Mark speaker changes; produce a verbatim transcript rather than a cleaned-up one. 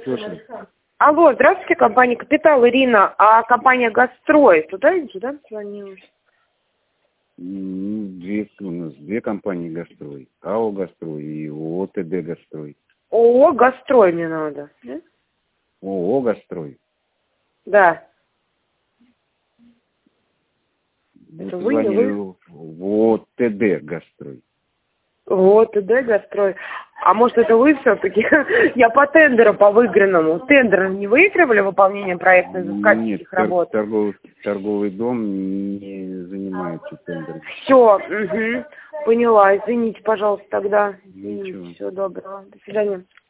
Speaker 1: Слушай.
Speaker 2: Алло, здравствуйте, компания «Капитал», Ирина. А компания «Газстрой» туда или сюда звонилась?
Speaker 1: Две, у нас две компании «Газстрой». АО «Газстрой» и ООО «ТД Газстрой».
Speaker 2: ООО «Газстрой» мне надо. Да?
Speaker 1: ООО «Газстрой».
Speaker 2: Да.
Speaker 1: Вы
Speaker 2: Это вы, не
Speaker 1: позвонили
Speaker 2: вы?
Speaker 1: в ООО «ТД Газстрой».
Speaker 2: Вот, ТД «Газстрой». А может, это вы все-таки? Я по тендеру, по выигранному. Тендер не выигрывали выполнение проектно-изыскательских работ?
Speaker 1: Нет, торговый, торговый дом не занимается тендером.
Speaker 2: Все, угу, поняла. Извините, пожалуйста, тогда. Извините,
Speaker 1: Ничего.
Speaker 2: всего доброго. До свидания.